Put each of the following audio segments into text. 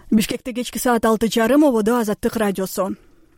Бишкекте кечки саат 6:30 ободо Азаттык радиосу.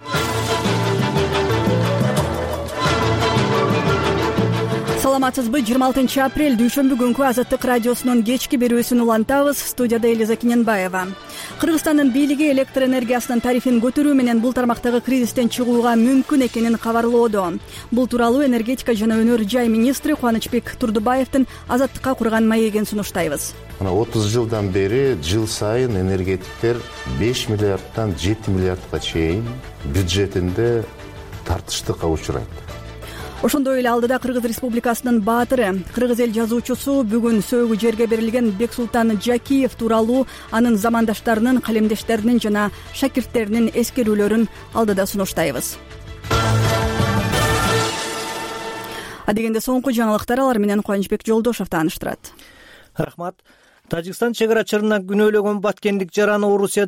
Саламатсызбы? 26 апрель дүйшөмбү күнкү Азаттык радиосунун кечки берүүсүн улантабыз. Студияда Элиза Киненбаева. Кыргызстандын бийлиги электр энергиясынын тарифин көтөрүү менен бул тармактагы кризистен чыгууга мүмкүн экенин кабарлоодо. Бул тууралуу энергетика жана өнөр жай министри Кубанычбек Турдубаевдин Азаттыкка курган маегин сунуштайбыз. 30 жылдан бери жыл сайын энергетиктер 5 миллиардтан 7 миллиардга чейин бюджетинде тартыштыкка учурайт. Ошондой эле алдыда Кыргыз Республикасынын баатыры, кыргыз эл жазуучусу бүгүн сөөгү жерге берилген Бексултан Жакиев тууралуу анын замандаштарынын, калемдештеринин жана шакирттеринин эскерүүлөрүн алдыда сунуштайбыз. Адегенде соңку жаңылыктар алар менен Кубанычбек Жолдошов тааныштырат. Рахмат. Тажикстан чегара чырына күнөөлөгөн баткендик жараны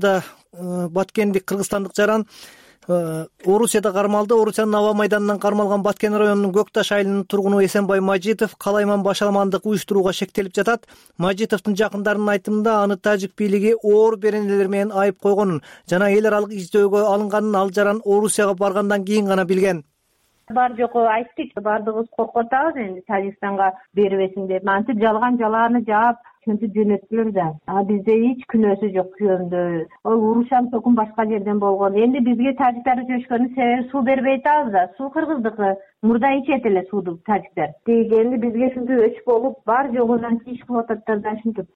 кыргызстандык жаран Орусияда кармалды. Орусиянын аба майданынан кармалган Баткен районунун Көкташ айылынын тургуну Эсенбай Мажитов калайман башаламандык уюштурууга шектелип жатат. Мажитовдун жакындарынын айтымында аны тажик бийлиги оор беренелер менен айып койгонун жана эл аралык издөөгө алынганын ал жаран Орусияга баргандан кийин гана билген. Бар жоку айттык, баардыгыбыз коркуп атабыз энди Тажикстанга бербесин деп. Антип жалааны жаап чөнтүп жөнөттүлөр да. Бизде эч күнөөсү жок күйөөмдө. Урушан токун башка жерден болгон. Энди бизге тажиктар өчөшкөнүн себеби суу бербей атабыз да. Суу кыргыздыкы. Мурда ичет эле сууду тажиктар. Дегенде бизге ушундай өч болуп, бар жогунан иш кылып ататтар да ушинтип.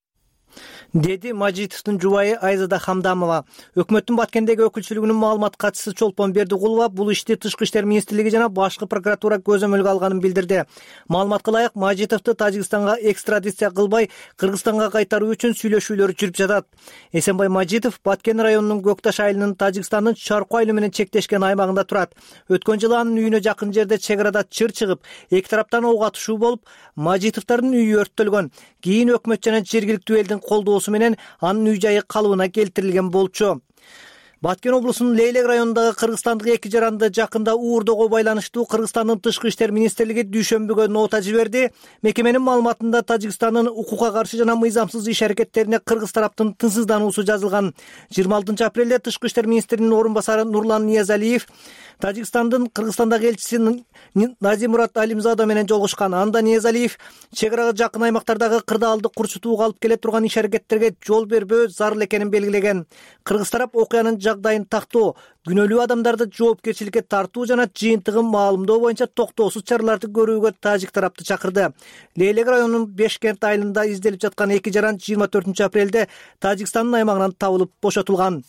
Деди Мажитовдун жубайы Айзада Хамдамова. Өкмөттүн Баткендеги өкүлчүлүгүнүн маалымат катчысы Чолпон Бердигулова бул ишти Тышкы иштер министрлиги жана башкы прокуратура көзөмөлгө алганын билдирди. Маалыматка ылайык, Мажитовду Тажикстанга экстрадиция кылбай Кыргызстанга кайтаруу үчүн сүйлөшүүлөр жүрүп жатат. Эсенбай Мажитов Баткен районунун Көкташ айылынын Тажикстандын Чарку айылы менен чектешкен аймагында турат. Өткөн жылы анын үйүнө жакын жерде чегарада чыр чыгып, эки тараптан ок атышуу болуп, Мажитовдордун үйү өрттөлгөн. Кийин өкмөт жана жергиликтүү элдин колдоосу менен анын үй жайы калыбына келтирилген болчу. Баткен облусунун Лейлек районундагы кыргызстандык эки жаранды жакында уурдоого байланыштуу Кыргызстандын Тышкы иштер министрлиги дүйшөмбүгө нота жиберди. Мекеменин маалыматында Тажикстандын укукка каршы жана мыйзамсыз иш аракеттерине кыргыз тараптын тынчсыздануусу жазылган. 26 апрелде Тышкы иштер министринин орун басары Нурлан Ниязалиев Тажикстандын Кыргызстандагы элчиси Назимурат Алимзада менен жолугушкан. Анда Ниязалиев чегарага жакын аймактардагы кырдаалды курчутууга алып келе турган иш аракеттерге жол бербөө зарыл экенин белгилеген. Кыргыз тарап окуянын жагдайын тактоо, күнөөлүү адамдарды жоопкерчиликке тартуу жана жыйынтыгын маалымдоо боюнча токтоосуз чараларды көрүүгө тажик тарапты чакырды. Лейлек районунун Бешкент айылында изделип жаткан эки жаран 24 апрелде Тажикстандын аймагынан табылып бошотулган.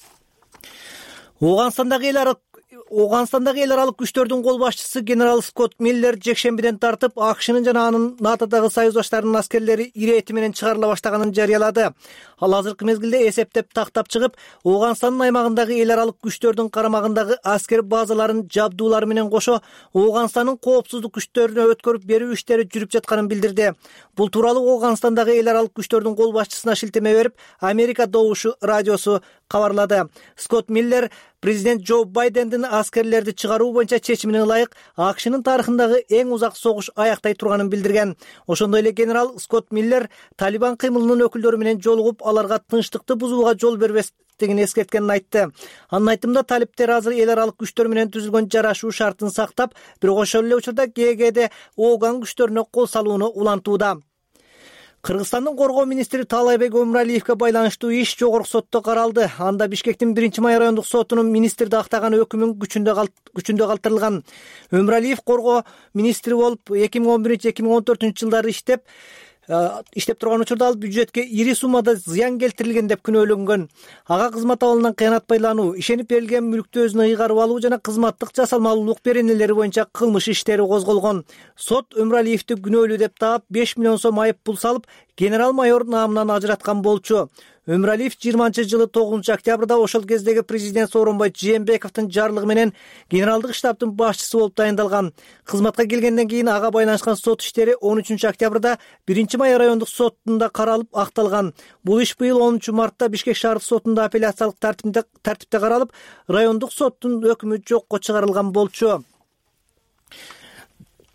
Оганстандагы эл аралык күчтөрдүн кол башчысы генерал Скотт Миллер жекшембиден тартып АКШнын жана анын НАТОдогу союздаштарынын аскерлери ирети менен чыгарыла баштаганын жарыялады. Ал азыркы мезгилде эсептеп тактап чыгып, Оганстандын аймагындагы эл аралык күчтөрдүн карамагындагы аскер базаларын жабдуулары менен кошо Оганстандын коопсуздук күчтөрүнө өткөрүп берүү иштери жүрүп жатканын билдирди. Бул тууралуу Оганстандагы эл аралык күчтөрдүн кол башчысына шилтеме берип, Америка Добушу радиосу кабарлады. Скотт Миллер президент Джо Байдендин аскерлерди чыгаруу боюнча чечимине ылайык АКШнын тарыхындагы эң узак согуш аяктай турганын билдирген. Ошондой эле генерал Скотт Миллер Талибан кыймылынын өкүлдөрү менен жолугуп, аларга тынчтыкты бузууга жол бербестигин эскерткенин айтты. Анын айтымында талиптер азыр эл аралык күчтөр менен түзүлгөн жарашуу шартын сактап, бирок ошол эле учурда КГБде Ооган күчтөрүнө кол салууну улантууда. Кыргызстандын коргоо министри Таалайбек Өмүралиевге байланыштуу иш жогорку сотто каралды. Анда Бишкектин 1-май райондук сотунун министрди актаган өкүмүн күчүндө калтырылган. Өмүралиев коргоо министри болуп 2011-2014 жылдары иштеп турган учурда ал бюджетке ири суммада зыян келтирилген деп күнөөлөнгөн. Ага кызмат абалынан кыянат байлануу, ишенип берилген мүлктү өзүнө ыйгарып алуу жана кызматтык жасалмалуулук беренелери боюнча кылмыш иштери козголгон. Сот Өмүралиевди күнөөлүү деп таап 5 миллион сом айып пул салып, генерал-майор наамынан ажыраткан болчу. Өмүралиев 20 жылы 9 октябрда ошол кездеги президент Сооронбай Жээнбековдун жарлыгы менен генералдык штабтын башчысы болуп дайындалган. Кызматка келгенден кийин ага байланышкан сот иштери 13 октябрда 1-май райондук сотунда каралып акталган. Бул иш быйыл 10 мартта Бишкек шаардык сотунда апелляциялык тартипте каралып, райондук соттун өкүмү жокко чыгарылган болчу.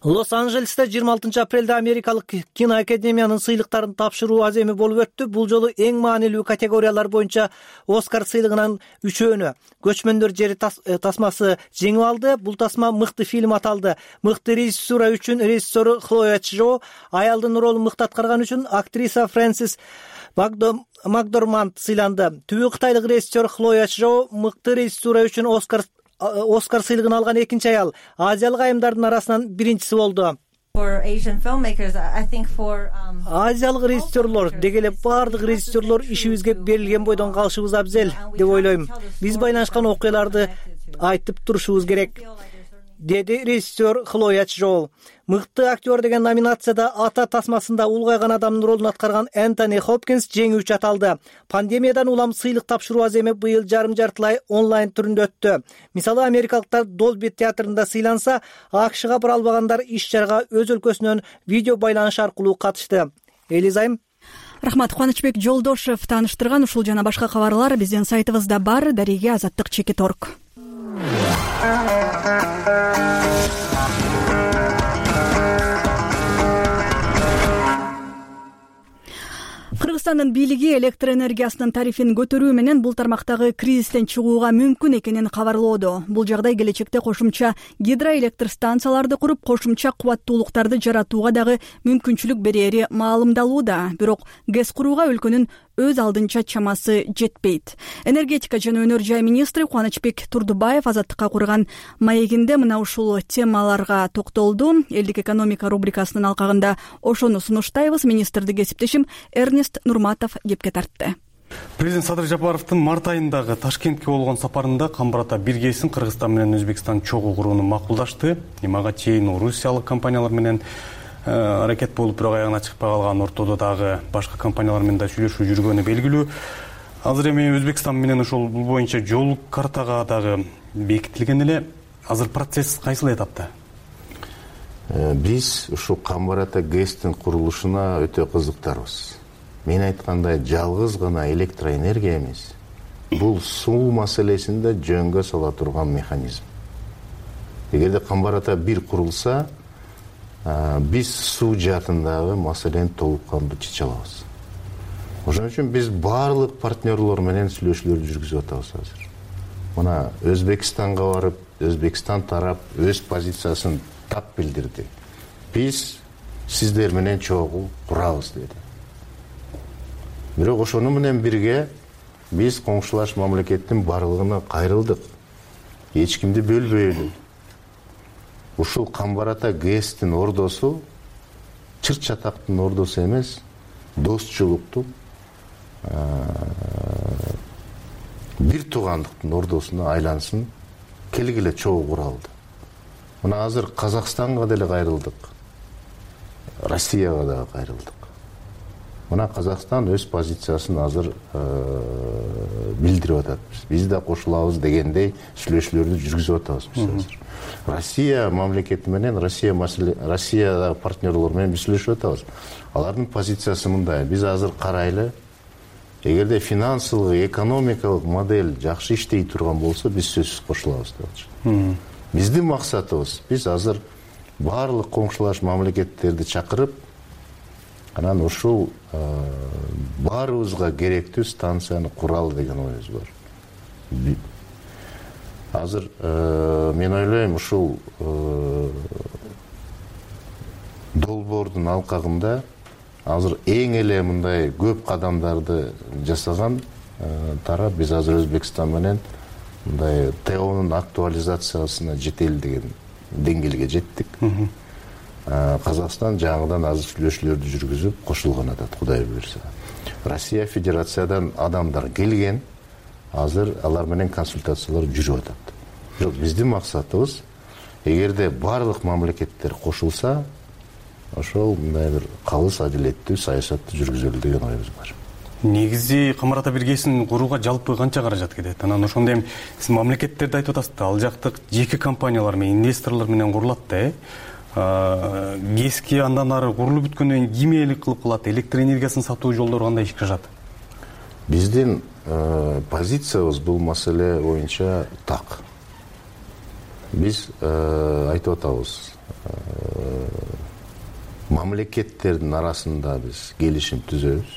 Лос-Анджелесте 26 апрелде Америкалык киноакадемиянын сыйлыктарын тапшыруу аземи болуп өттү. Бул жолу эң маанилүү категориялар боюнча Оскар сыйлыгынан 3-өөнү Көчмөндөр жери тасмасы жеңип алды. Бул тасма мыкты фильм аталды. Мыкты режиссура үчүн режиссеру Хлоя Чжо, аялдын ролун мыкты аткарган үчүн актриса Фрэнсис Макдорманд сыйланды. Түбү кытайлык режиссер Хлоя Чжо мыкты режиссура үчүн Оскар сыйлыгын алган экинчи аял. Азиялык айымдардын арасынан биринчиси болду. Азиялык режиссерлор деги эле баардык режиссерлор ишибизге берилген бойдон калышыбыз абзел деп ойлойм. Биз байланышкан окуяларды айтып турушубуз керек, деди режиссер Хлоя Чжо. Мыкты актер деген номинацияда ата тасмасында улгайган адамдын ролун аткарган Энтони Хопкинс жеңүүчү аталды. Пандемиядан улам сыйлык тапшыруу аземи быйыл жарым-жартылай онлайн түрүндө өттү. Мисалы, америкалыктар Долби театрында сыйланса, АКШга бара албагандар иш-чарага өз өлкөсүнөн видео байланыш аркылуу катышты. Элизайм. Рахмат. Кубанычбек Жолдошев тааныштырган ушул жана башка кабарлар биздин сайтыбызда бар. Дариге Азаттык.org. Кыргызстандын бийлиги электр энергиясынын тарифин көтөрүү менен бул тармактагы кризистен чыгууга мүмкүн экенин кабарлоодо. Бул жагдай келечекте кошумча гидроэлектр станцияларды куруп, кошумча кубаттуулуктарды жаратууга дагы мүмкүнчүлүк берери маалымдалууда. Бирок ГЭС курууга өлкөнүн өз алдынча чамасы жетпейт. Энергетика жана өнөр жай министри Кубанычбек Турдубаев Азаттыкка курган маегинде мына ушул темаларга токтолду. Элдик экономика рубрикасынын алкагында ошону сунуштайбыз. Министрди кесиптешим Эрнест Нурматов кепке тартты. Президент Садыр Жапаровдун март айындагы Ташкентке болгон сапарында Камбар-Ата биргесин Кыргызстан менен Өзбекстан чогуу курууну макулдашты. Мага чейин Русиялык компаниялар менен аракет болуп, бирок аягына чыкпай калган, ортодо дагы башка компаниялар менен да сүйлөшүү жүргөнү белгилүү. Азыр эми Өзбекстан менен ошол бул боюнча жол картага дагы бекитилген эле. Азыр процесс кайсыл этапта? Биз ушул Камбар-Ата ГЭСтин курулушуна өтө кызыктарбыз. Мен айткандай, жалгыз гана электроэнергия эмес. Бул суу маселесин да жөнгө сала турган механизм. Эгерде Камбар-Ата 1 курулса, биз суу жаатындагы маселени толуккандуу чече алабыз. Ошон үчүн биз баардык партнерлор менен сүйлөшүүлөрдү жүргүзүп атабыз азыр. Мына Өзбекстанга барып, Өзбекстан тарап өз позициясын тап билдирди. Биз сиздер менен чогуу курабыз деди. Бирок ошону менен бирге биз коңшулаш мамлекеттин барлыгына кайрылдык. Эч кимди бөлбөйлү. Ушул Камбар-Ата ГЭСтин ордосу чыр-чатактын ордосу эмес, достчулуктун, бир туугандыктын ордосуна айлансын, келгиле чогуу куралды. Мына азыр Казакстанга деле кайрылдык, Россияга да кайрылдык. Мына Казакстан өз позициясын азыр билдирип атат. Биз да кошулабыз дегендей сүйлөшүүлөрдү жүргүзүп атабыз биз азыр. Россия мамлекети менен, Россия партнерлор менен биз сүйлөшүп атабыз. Алардын позициясы мындай: биз азыр карайлы, эгерде финансылык, экономикалык модель жакшы иштей турган болсо, биз сөзсүз кошулабыз деп атышат. Биздин максатыбыз, биз азыр баардык коңшулаш мамлекеттерди чакырып, анан ушул баарыбызга керектүү станцияны куралы деген оюбуз бар. Азыр мен ойлойм, ушул долбоордун алкагында азыр эң эле мындай көп кадамдарды жасаган тарап биз азыр Өзбекстан менен мындай ТОнун актуализациясына жетели деген деңгээлге жеттик. Казакстан жаңыдан азыр сүйлөшүүлөрдү жүргүзүп кошулган атат, Кудай буйрса. Россия Федерациядан адамдар келген, азыр алар менен консультациялар жүрүп атат. Бирок биздин максатыбыз, эгерде бардык мамлекеттер кошулса, ошол мындай бир калыс адилеттүү саясатты жүргүзөлү деген оюбуз бар. Негизи Камбар-Ата биргесин курууга жалпы канча каражат кетет? Анан ошондо эми сиз мамлекеттерди айтып атасыз да, ал жактык жеке компаниялар менен, инвесторлор менен курулат да, ГЭСки андан ары курулуп бүткөндөн кийин ким ээлик кылып калат? Электр энергиясын сатуу жолдору кандай ишке ашат? Биздин позициябыз бул маселе боюнча так. Биз айтып атабыз, мамлекеттердин арасында биз келишим түзөбүз.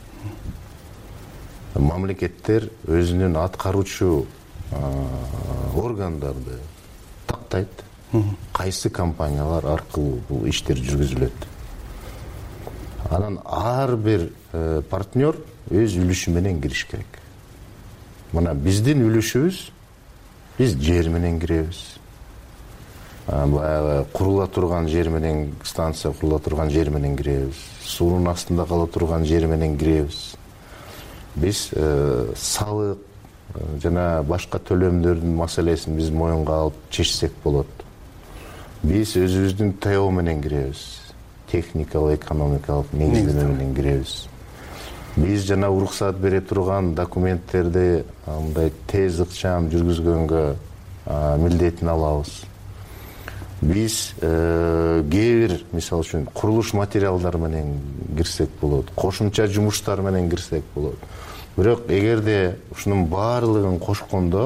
Мамлекеттер өзүнүн аткаруучу органдарды тактайт. Кайсы компаниялар аркылуу бул иштер жүргүзүлөт. Анан ар бир партнер өз үлүшү менен кириш керек. Мына биздин үлүшүбүз, биз жер менен киребиз. Баягы курула турган жер менен, станция курула турган жер менен киребиз. Суунун астында кала турган жер менен киребиз. Биз салык жана башка төлөмдөрдүн маселесин биз моюнга алып чечсек болот. Биз өзүбүздүн ТО менен киребиз. Техникалык, экономикалык негиздеме менен киребиз. Биз жана уруксат бере турган документтерди мындай тез ыкчам жүргүзгөнгө милдетин алабыз. Биз кээ бир, мисалы үчүн, курулуш материалдар менен кирсек болот, кошумча жумуштар менен кирсек болот. Бирок эгерде ушунун баардыгын кошкондо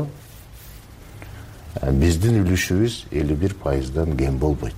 биздин үлүшүбүз 51%дан кем болбойт.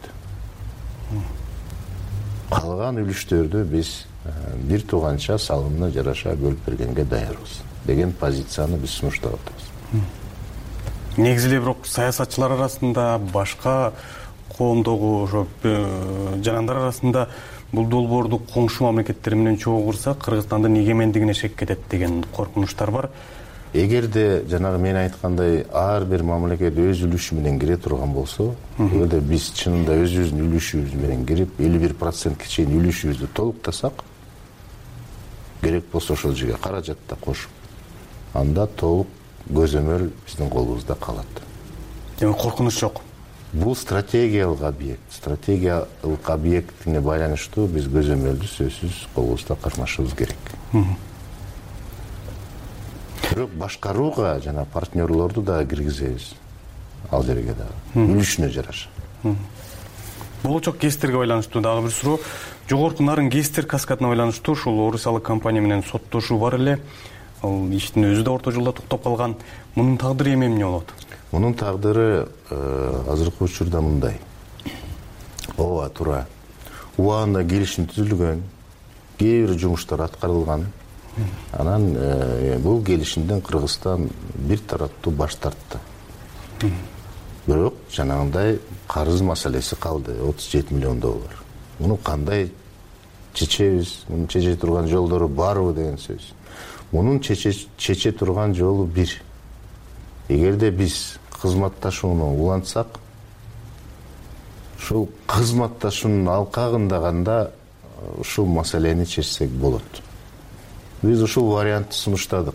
Калган үлүштөрдү биз бир тууганча салымына жараша бөлүп бергенге даярбыз деген позицияны биз сунуштап атабыз. Негизинде бирок саясатчылар арасында, башка коомдогу ошо жанандар арасында бул долбоорду коңшу мамлекеттер менен чогуу курса Кыргызстандын эгемендигине шек кетет деген коркунучтар бар. Эгерде жанагы мен айткандай ар бир мамлекет өз үлүшү менен кире турган болсо, эгерде биз чынында өзүбүздүн үлүшүбүз менен кирип 51%ке чейин үлүшүбүздү толуктасак, керек болсо ошол жерге каражат да кошуп, анда толук көзөмөл биздин колубузда калат. Демек коркунуч жок. Бул стратегиялык объект. Стратегиялык объектине байланыштуу биз көзөмөлдү сөзсүз колубузда кармашыбыз керек. Бирок башкарууга жана партнерлорду да киргизебиз. Ал жерге да үлүшүнө жараша. Болочок ГЭСтерге байланыштуу дагы бир суроо. Жогорку нарын ГЭСтер каскадына байланыштуу ушул орусиялык компания менен соттошуу бар эле. Ал иштин өзү да орто жолдо токтоп калган. Мунун тагдыры эмне болот? Мунун тагдыры азыркы учурда мындай. Ооба, туура. Убагында келишим түзүлгөн, кээ бир жумуштар аткарылган. Анан бул келишимден Кыргызстан бир тараптуу баш тартты. Бирок жанагындай карыз маселеси калды, 37 миллион доллар. Муну кандай чечебиз? Муну чече турган жолдору барбы деген сөз. Мунун чече турган жолу бир. Эгерде биз кызматташууну улантсак, ушул кызматташуунун алкагында гана ушул маселени чечсек болот. Биз ушул вариантты сунуштадык.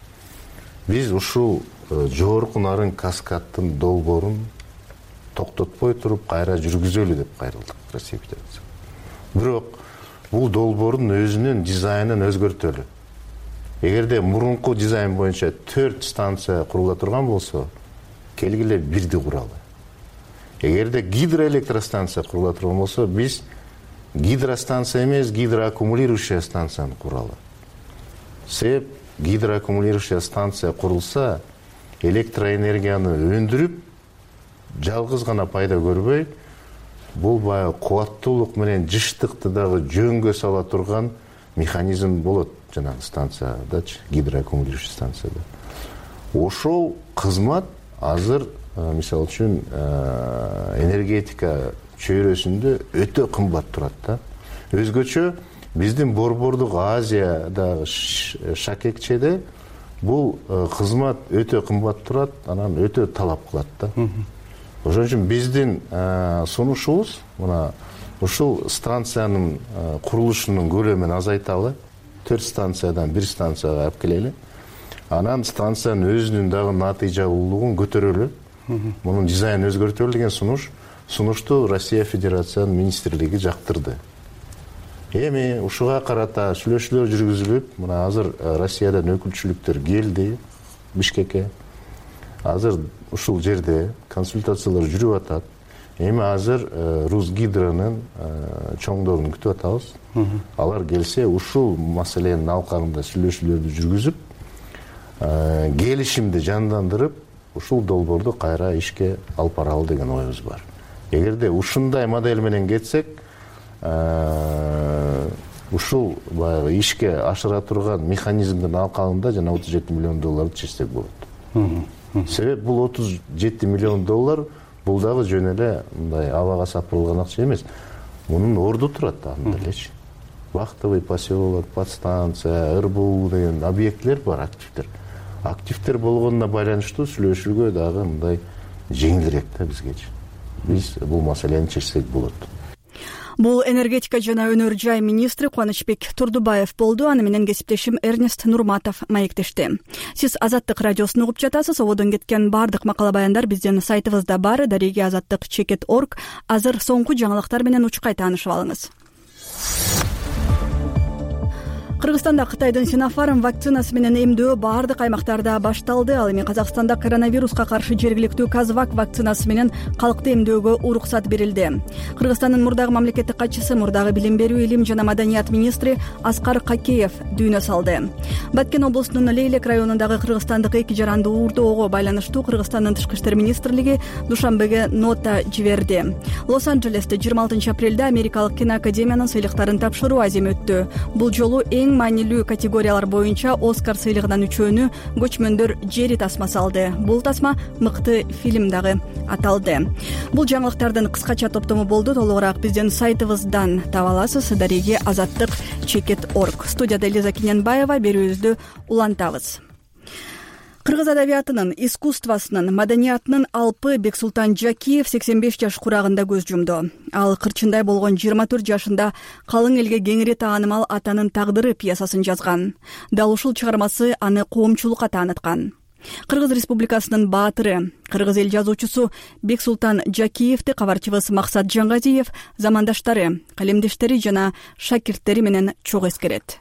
Биз ушул жогорку нарын каскаддын долбоорун токтотпой туруп кайра жүргүзөлү деп кайрылдык Россия Федерациясы. Бирок бул долбоордун өзүнүн дизайнын өзгөртөлү. Эгерде мурунку дизайн боюнча 4 станция курула турган болсо, келгиле бирди куралы. Эгерде гидроэлектростанция курула турган болсо, биз гидростанция эмес, гидроаккумулирующая станцияны куралы. Себеп гидроаккумулирующая станция курулса, электроэнергияны өндүрүп, жалгыз гана пайда көрбөй, бул баягы кубаттуулук менен жыштыкты дагы жөнгө сала турган механизм болот жанагы станциядачы, гидроаккумулирующий станцияда. Ошол кызмат азыр, мисалы үчүн, энергетика чөйрөсүндө өтө кымбат турат да. Өзгөчө биздин Борбордук Азиядагы Шакекчеде бул кызмат өтө кымбат турат, анан өтө талап кылат да. Ошон үчүн биздин сунушубуз мына ушул станциянын курулушунун көлөмүн азайталы, 4 станциядан 1 станцияга алып келели. Анан станциянын өзүнүн дагы натыйжалуулугун көтөрөлү. Мунун дизайнын өзгөртөлү деген сунушту Россия Федерациянын министрлиги жактырды. Эми ушуга карата сүйлөшүүлөр жүргүзүлүп, мына азыр Россиядан өкүлчүлүктөр келди Бишкекке. Азыр ушул жерде консультациялар жүрүп атат. Эми азыр Русгидронун чоңдорун күтүп атабыз. Алар келсе ушул маселенин алкагында сүйлөшүүлөрдү жүргүзүп, келишимди жандандырып, ушул долбоорду кайра ишке алып баралы деген оюбуз бар. Эгерде ушундай модель менен кетсек, ушул баягы ишке ашыра турган механизмдин алкагында жана $37 миллион чечсек болот. Себеп бул $37 миллион бул дагы жөн эле мындай абага сапырылган акча эмес. Мунун орду турат анда элечи. Вахтовый поселок, подстанция, РБУ деген объектлер бар, активдер. Активдер болгонуна байланыштуу сүйлөшүүгө дагы мындай жеңилирээк да бизгечи. Биз бул маселени чечсек болот. Бул энергетика жана өнөр жай министри Кубанычбек Турдубаев болду. Аны менен кесиптешим Эрнест Нурматов маектешти. Сиз Азаттык радиосун угуп жатасыз. Ободон кеткен бардык макала баяндар биздин сайтыбызда бар. Дареги azаттык.org. Азыр соңку жаңылыктар менен учкай таанышып алыңыз. Кыргызстанда Кытайдын Sinopharm вакцинасы менен эмдөө бардык аймактарда башталды. Ал эми Казакстанда коронавируска каршы жергиликтүү Казвак вакцинасы менен калкты эмдөөгө уруксат берилди. Кыргызстандын мурдагы мамлекеттик катчысы, мурдагы билим берүү, илим жана маданият министри Аскар Какеев дүйнө салды. Баткен облусунун Лейлек районундагы кыргызстандык эки жарандуу уурдоого байланыштуу Кыргызстандын тышкы иштер министрлиги душанбеге нота жиберди. Лос-Анджелесте 26 апрелде Америкалык киноакадемиянын сыйлыктарын тапшыруу аземи өттү. Бул жолу маанилүү категориялар боюнча Оскар сыйлыгынан үчөөнү көчмөндөр Жери тасмасы алды. Бул тасма мыкты фильм дагы аталды. Бул жаңылыктардын кыскача топтому болду. Толугураак биздин сайтыбыздан таба аласыз. Дареги azаттык.org. Студияда Элиза Киненбаева, берүүбүздү улантабыз. Кыргыз адабиятынын, искусствосунун, маданиятынын алпы Бексултан Жакиев 85 жаш курагында көз жумду. Ал кырчындай болгон 24 жашында калың элге кеңири таанымал Атанын тагдыры пьесасын жазган. Дал ушул чыгармасы аны коомчулукка тааныткан. Кыргыз Республикасынын баатыры, кыргыз эл жазуучусу Бексултан Жакиевди кабарчыбыз Максат Жаңгазиев замандаштары, калемдештери жана шакирттери менен чогуу эскерет.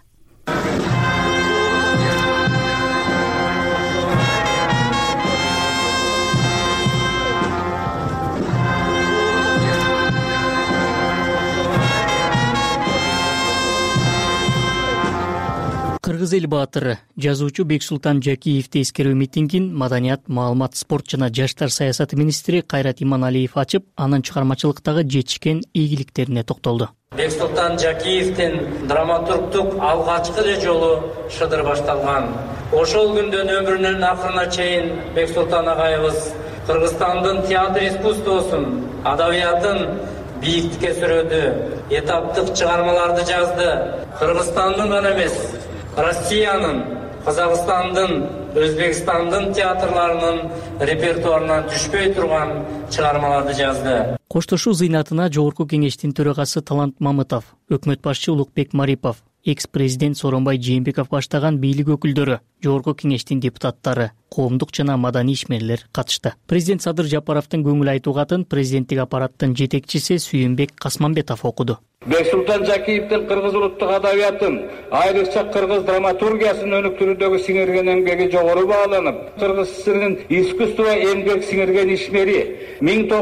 Кыргыз эл баатыры, жазуучу Бексултан Жакиевди эскерүү митингин Маданият, маалымат, спорт жана жаштар саясаты министри Кайрат Иманалиев ачып, анын чыгармачылыктагы жетишкен ийгиликтерине токтолду. Бексултан Жакиевдин драматургдук алгачкы эле жолу шыдыр башталган. Ошол күндөн өмүрүнүн акырына чейин Бексултан агайыбыз Кыргызстандын театр искусствосун, адабиятын бийиктикке сүрөдү, этаптык чыгармаларды жазды. Кыргызстандын гана эмес, Россиянын, Казакстандын, Өзбекстандын театрларынын репертуарынан түшпөй турган чыгармаларды жазды. Коштошуу зыйнатына Жогорку кеңештин төрагасы Талант Мамытов, өкмөт башчы Улукбек Марипов, экс-президент Сооронбай Жээнбеков баштаган бийлик өкүлдөрү, Жогорку кеңештин депутаттары, коомдук жана маданий ишмерлер катышты. Президент Садыр Жапаровдун көңүл айтуу катын президенттик аппараттын жетекчиси Сүйүнбек Касманбетов окуду. Бексултан Жакиевдин кыргыз улуттук адабиятын, айрыкча кыргыз драматургиясын өнүктүрүүдөгү сиңирген эмгеги жогору бааланып, Кыргыз ССРнин искусство эмгек сиңирген ишмери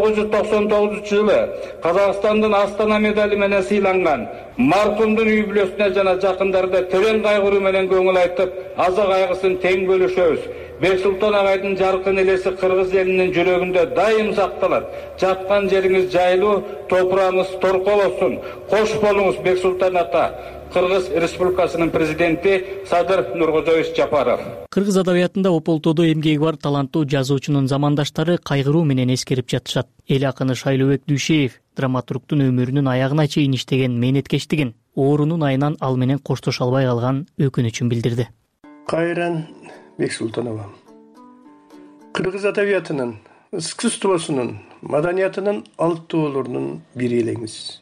1999-жылы Казакстандын Астана медали менен сыйланган. Маркумдун үй бүлөсүнө жана жакындарына терең кайгыруу менен көңүл айтып, аза кайгысын тең бөлүшөбүз. Бексултан агайдын жаркын элеси кыргыз элинин жүрөгүндө дайым сакталат. Жаткан жериңиз жайлуу, топурагыңыз торколосун. Кош болуңуз Бексултан ата. Кыргыз Республикасынын президенти Садыр Нуркожоевич Жапаров. Кыргыз адабиятында ополтоодо эмгеги бар таланттуу жазуучунун замандаштары кайгыруу менен эскерип жатышат. Эл акыны Шайлообек Дүйшеев драматургдун өмүрүнүн аягына чейин иштеген мээнеткештигин, оорунун айынан ал менен коштоша албай калган өкүнүчүн билдирди. Кайран Бексултанова. Кыргыз адабиятынын, искусствосунун, маданиятынын алтоолорунун бири элеңиз.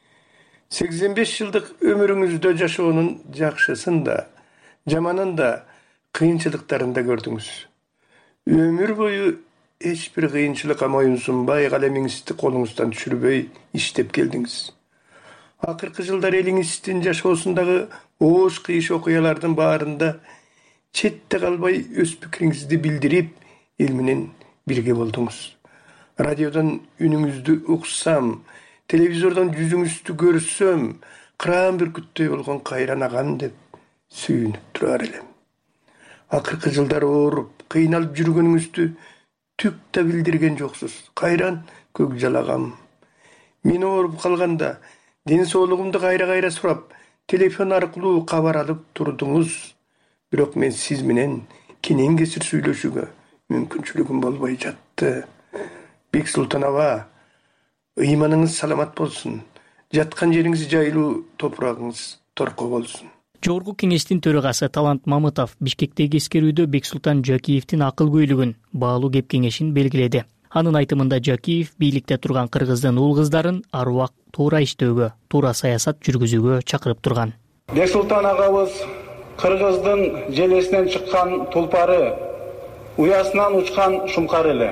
85 жылдык өмүрүңүздө жашоонун жакшысын да, жаманын да, кыйынчылыктарын да көрдүңүз. Өмүр бою эч бир кыйынчылыкка моюнсунбай, калемиңизди колуңуздан түшүрбөй иштеп келдиңиз. Акыркы жылдар элиңиздин жашоосундагы ооз кыйыш окуялардын баарында четте калбай өз пикириңизди билдирип, эл менен бирге болдуңуз. Радиодон үнүңүздү уксам, телевизордон жүзүңүздү көрсөм, кыраан бүркүттөй болгон Кайран агам деп сүйүнүп турар элем. Акыркы жылдар ооруп, кыйналып жүргөнүңүздү түк да билдирген жоксуз. Кайран Көкжал агам. Мен ооруп калганда Ден соолугумду кайра сурап, телефон аркылуу кабар алып турдуңуз. Бирок мен сиз менен кенен кесир сүйлөшүүгө мүмкүнчүлүгүм болбой жатты. Бексултан аба, ыйманыңыз саламат болсун. Жаткан жериңиз жайлуу, топурагыңыз торко болсун. Жогорку кеңештин төрагасы Талант Мамытов Бишкектеги эскерүүдө Бексултан Жакиевдин акыл-көйлүгүн, баалуу кеп кеңешин белгиледи. Анын айтымында Жакиев бийликте турган кыргыздын уул кыздарын ар убакыт туура иштөөгө, туура саясат жүргүзүүгө чакырып турган. Бексултан агабыз кыргыздын желесинен чыккан тулпары, уясынан учкан шумкар эле.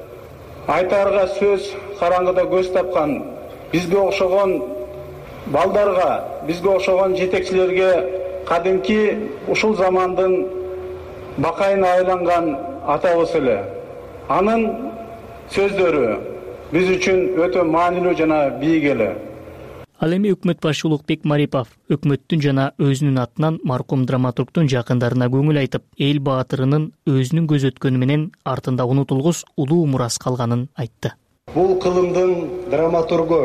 Айтарга сөз караңгыда көз тапкан, бизге окшогон балдарга, бизге окшогон жетекчилерге кадимки ушул замандын бакайына айланган атабыз эле. Анын сөздөрү биз үчүн өтө маанилүү жана бийик эле. Ал эми өкмөт башы Улукбек Марипов өкмөттүн жана өзүнүн атынан маркум драматургдун жакындарына көңүл айтып, эл баатырынын өзүнүн көз өткөнү менен артында унутулгус улуу мурас калганын айтты. Бул кылымдын драматургу,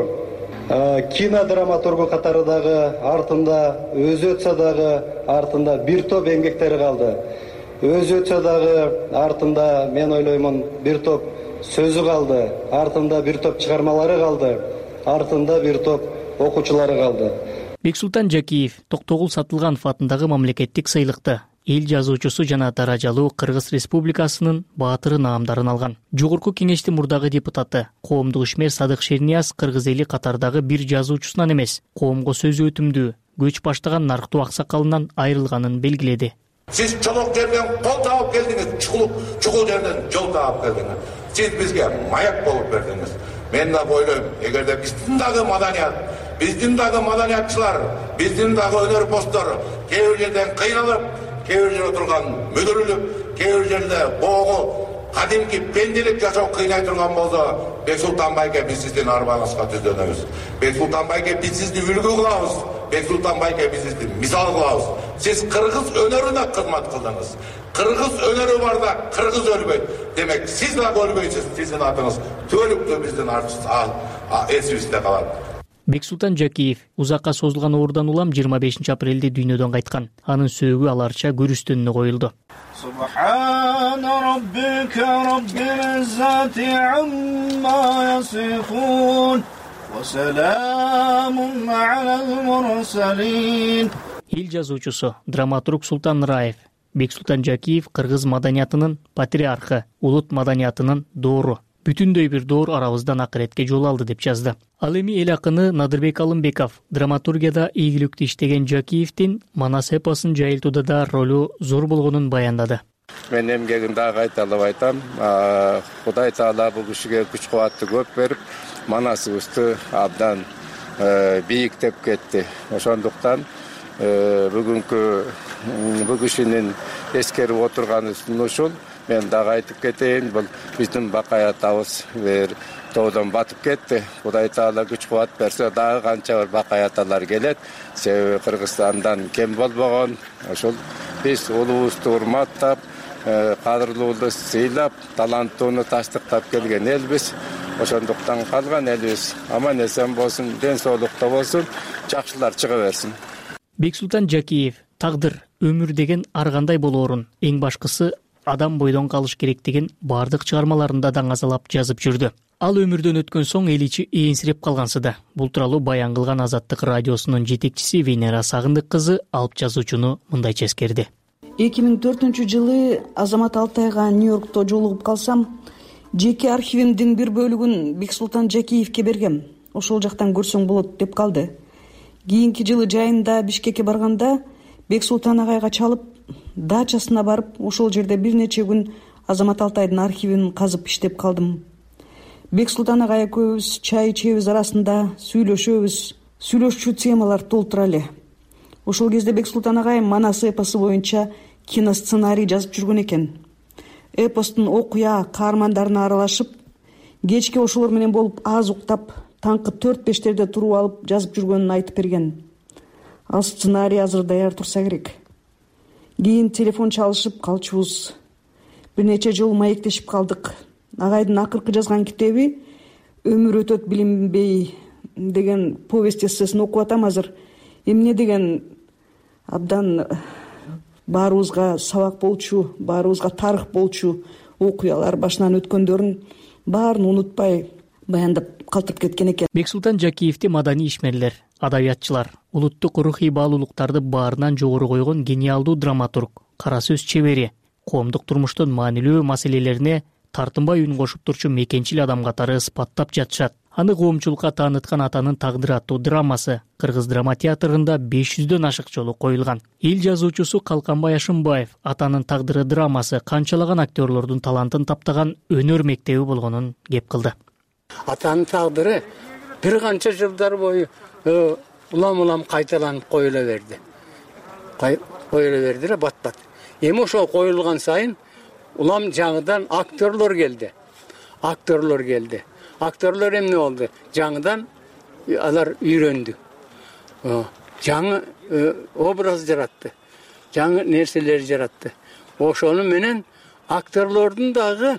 кинодраматургу катары дагы артында, өзү өтсө дагы артында бир топ эмгектери калды. Өзү өтсө дагы артында, мен ойлоймун, бир топ сөзү калды, артында бир топ чыгармалары калды, артында бир топ окуучулары калды. Бексултан Жакиев Токтогул Сатылганов атындагы мамлекеттик сыйлыкты эл жазуучусу жана даражалуу Кыргыз Республикасынын баатыры наамдарын алган. Жогорку кеңештин мурдагы депутаты, коомдук ишмер Садык Шернияз кыргыз эли катардагы бир жазуучусунан эмес, коомго сөзү өтүмдүү, көч баштаган нарктуу аксакалынан айрылганын белгиледи. Сиз чолок жерден кол таап келдиңиз, чукул жерден жол таап келдиңиз. Сиз бизге маяк болуп бердиңиз. Мен да ойлойм, эгерде биздин дагы маданият, биздин дагы маданиятчылар, биздин дагы өнөрпоздор кээ бир жерден кыйналып, кээ бир жерде турган мүдүрүлүп, кээ бир жерде боогу кадимки пенделик жашоо кыйнай турган болсо, Бексултан байке биз сиздин арбаңызга түздөнөбүз. Бексултан байке биз сизди үлгү кылабыз. Бексултан байке биз сизди мисал кылабыз. Сиз кыргыз өнөрүнө кызмат кылдыңыз. Кыргыз өнөрү барда кыргыз өлбөйт. Демек, сиз дагы өлбөйсүз. Сиздин атыңыз түбөлүктүү биздин эсибизде калат. Бексултан Жакиев узакка созулган оорудан улам 25 апрелде дүйнөдөн кайткан. Анын сөөгү аларча көрүстөнүнө коюлду. Субхана раббика раббил иzzati amma yasifun ва саламун алал мурсалин. Эл жазуучусу, драматург Султан Раев Бексултан Жакиев кыргыз маданиятынын патриархы, улут маданиятынын доору. Бүтүндөй бир доор арабыздан акыретке жол алды деп жазды. Ал эми эл акыны Надырбек Алымбеков драматургияда ийгиликтүү иштеген Жакиевдин Манас эпосун жайылтууда да ролу зор болгонун баяндады. Мен эмгегин дагы айталып айтам. Кудай Таала бул кишиге күч кубатты көп берип, Манасыбызды абдан бийиктеп кетти. Ошондуктан бүгүнкү бул кишинин эскерип отурганы ушул. Мен дагы айтып кетейин, бул биздин бакай атабыз тоодон батып кетти. Кудай Таала күч кубат берсе, дагы канча бир бакай аталар келет. Себеби Кыргызстандан кем болбогон. Ошол биз улуубузду урматтап, кадырлуулду сыйлап, таланттууну тастыктап келген элбиз. Ошондуктан калган элибиз аман эсен болсун, ден соолукта болсун, жакшылар чыга берсин. Бексултан Жакиев тагдыр, өмүр деген ар кандай болоорун, эң башкысы адам бойдон калыш керек деген бардык чыгармаларында даңазалап жазып жүрдү. Ал өмүрдөн өткөн соң эл ичи ээнсирип калгансыда. Бул тууралуу баян кылган Азаттык радиосунун жетекчиси Венера Сагындык кызы алып жазуучуну мындайча эскерди. 2004-жылы Азамат Алтайга Нью-Йоркто жолугуп калсам, жеке архивимдин бир бөлүгүн Бексултан Жакиевке бергем. Ошол жактан көрсөң болот деп калды. Кийинки жылы жайында Бишкекке барганда Бексултан агайга чалып, дачасына барып, ошол жерде бир нече күн Азамат Алтайдын архивин казып иштеп калдым. Бексултан агай экөөбүз чай ичебиз арасында сүйлөшөбүз. Сүйлөшчү темалар толтура эле. Ошол кезде Бексултан агай Манас эпосу боюнча киносценарий жазып жүргөн экен. Эпостун окуя каармандарына аралашып, кечке ошолор менен болуп аз уктап, таңкы 4-5-терде туруп алып жазып жүргөнүн айтып берген. Ал сценарий азыр даяр турса керек. Кийин телефон чалышып калчубуз. Бир нече жолу маектешип калдык. Агайдын акыркы жазган китеби «Өмүр өтөт билинбей» деген повесть эссесин окуп атам азыр. Эмне деген абдан баарыбызга сабак болчу, баарыбызга тарых болчу окуялар, башынан өткөндөрүн баарын унутпай баяндап калтырып кеткен экен. Бексултан Жакиевди маданий ишмерлер, адабиятчылар, улуттук рухий баалуулуктарды баарынан жогору койгон гениалдуу драматург, кара сөз чебери, коомдук турмуштун маанилүү маселелерине тартынбай үн кошуп турчу мекенчил адам катары ысбаттап жатышат. Аны коомчулукка тааныткан атанын тагдыры аттуу драмасы Кыргыз драма театрында 500дөн ашык жолу коюлган. Эл жазуучусу Калканбай Ашымбаев атанын тагдыры драмасы канчалаган актерлордун талантын таптаган өнөр мектеби болгонун кеп кылды. Атанын тагдыры бир канча жылдар бою улам кайталанып коюла берди. Коюла берди эле бат-бат. Эми ошол коюлган сайын улам жаңыдан актерлор келди. Актерлор эмне болду? Жаңыдан алар үйрөндү. Жаңы образ жаратты. Жаңы нерселер жаратты. Ошону менен актерлордун дагы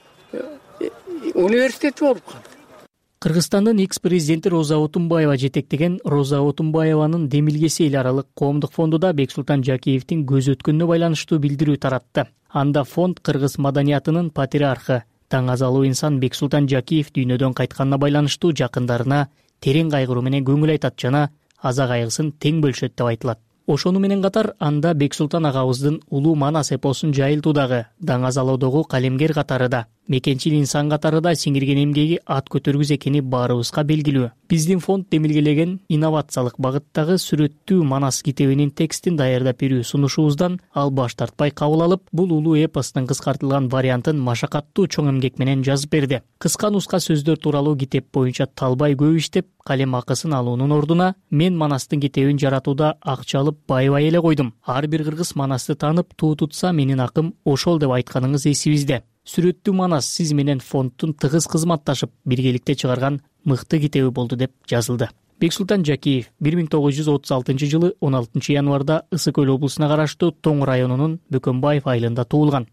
университети болуп калды. Кыргызстандын экс-президенти Роза Отунбаева жетектеген Роза Отунбаеванын демилгеси эл аралык коомдук фондуда Бексултан Жакиевдин көз өткөнүнө байланыштуу билдирүү таратты. Анда фонд кыргыз маданиятынын патриархы, таңазалуу инсан Бексултан Жакиев дүйнөдөн кайтканына байланыштуу жакындарына терең кайгыруу менен көңүл айтат жана аза кайгысын тең бөлүшөт деп айтылат. Ошону менен катар анда Бексултан агабыздын улуу Манас эпосун жайылтуудагы даңазалоодогу калемгер катары да, мекенчил инсан катары да сиңирген эмгеги ат көтөргүс экени баарыбызга белгилүү. Биздин фонд демилгелеген инновациялык багыттагы сүрөттүү Манас китебинин текстин даярдап берүү сунушубуздан ал баш тартпай кабыл алып, бул улуу эпостун кыскартылган вариантын машакаттуу чоң эмгек менен жазып берди. Кыска нуска сөздөр тууралуу китеп боюнча талбай көп иштеп, калем акысын алуунун ордуна мен Манастын китебин жаратууда акча алып байбай эле койдум. Ар бир кыргыз Манасты таанып, туу тутса менин акым ошол деп айтканыңыз эсибизде. Сүрөттүү Манас сиз менен фондтун тыгыз кызматташып, биргеликте чыгарган мыкты китеби болду деп жазылды. Бексултан Жакиев 1936 16 январда Ысык Көл облусуна караштуу Тоң районунун Бөкөнбаев айылында туулган.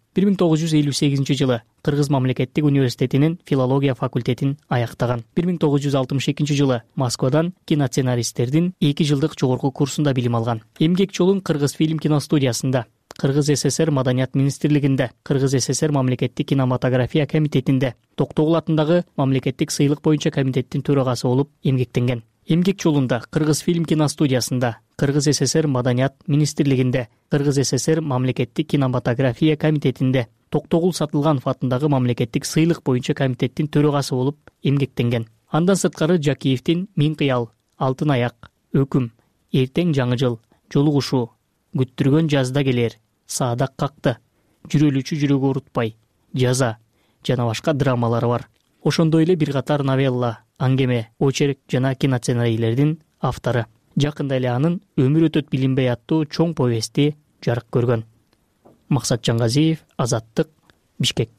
1958 жылы Кыргыз мамлекеттик университетинин филология факультетин аяктаган. 1962 жылы Москвадан киносценаристтердин 2 жылдык жогорку курсунда билим алган. Эмгек жолун Кыргыз фильм киностудиясында, Кыргыз СССР Маданият министрлигинде, Кыргыз СССР мамлекеттик кинематография комитетинде, Токтогул атындагы мамлекеттик сыйлык боюнча комитеттин төрагасы болуп эмгектенген. Эмгек жолунда Кыргыз фильм киностудиясында, Кыргыз СССР Маданият министрлигинде, Кыргыз СССР мамлекеттик кинематография комитетинде, Токтогул Сатылганов атындагы мамлекеттик сыйлык боюнча комитеттин төрагасы болуп эмгектенген. Андан сырткары Жакиевдин Миң кыял, Алтын аяк, Өкүм, Эртең жаңы жыл, Жолугушуу, Күттүргөн жазда келер, Саадак какты, Жүрөлүүчү жүрөгү урутпай, Жаза жана башка драмалары бар. Ошондой эле бир катар новелла, аңгеме, очерк жана киносценарийлердин автору. Жакында эле анын Өмүр өтөт билинбей аттуу чоң повести жарык көргөн. Максат Жаңгазиев, Азаттык, Бишкек.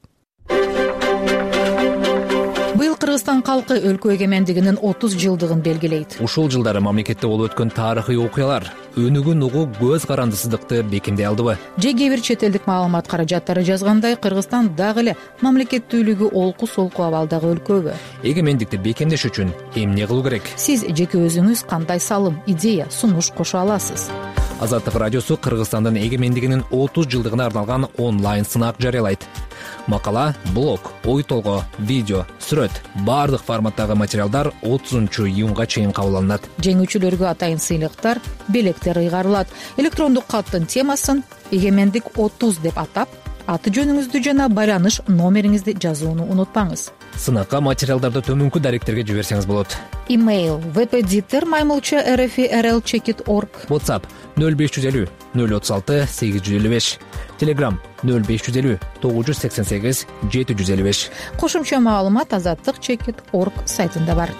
Быйыл Кыргызстан калкы өлкө эгемендигинин 30 жылдыгын белгилейт. Ушул жылдары мамлекетте болуп өткөн тарыхый окуялар өнүгүн угуу көз карандысыздыкты бекемдей алдыбы? Же кээ бир чет элдик маалымат каражаттары жазгандай, Кыргызстан дагы эле мамлекеттүүлүгү олку-солку абалдагы өлкөбү? Эгемендикти бекемдеш үчүн эмне кылуу керек? Сиз жеке өзүңүз кандай салым, идея, сунуш кошо аласыз? Азаттык радиосу Кыргызстандын эгемендигинин 30 жылдыгына арналган онлайн сынак жарыялайт. Макала, блог, ой толгоо, видео, сүрөт, баардык форматтагы материалдар 30-июнга чейин кабыл алынат. Жеңүүчүлөргө атайын сыйлыктар, белектер ыйгарылат. Электрондук каттын темасын «Эгемендик 30» деп атап, аты жөнүңүздү жана байланыш номериңизди жазууну унутпаңыз. Сынакка материалдарды төмөнкү даректерге жиберсеңиз болот. Email vpditter@rl-checkit.org. WhatsApp 0550 036 855. Telegram 0550 988 755. Кошумча маалымат azattik.org сайтында бар.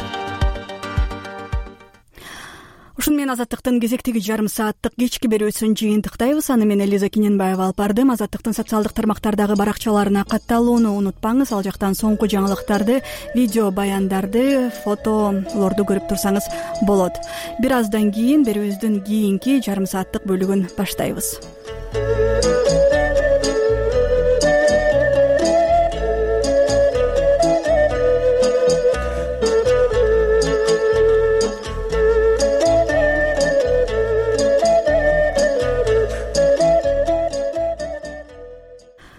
Ушун менен Азаттыктын кезектеги жарым сааттык кечки берүүсүн жыйынтыктайбыз. Аны мен Элиза Кененбаева алып бардым. Азаттыктын социалдык тармактардагы баракчаларына катталууну унутпаңыз. Ал жактан соңку жаңылыктарды, видео баяндарды, фотолорду көрүп турсаңыз болот. Бир аздан кийин берүүбүздүн кийинки жарым сааттык бөлүгүн баштайбыз.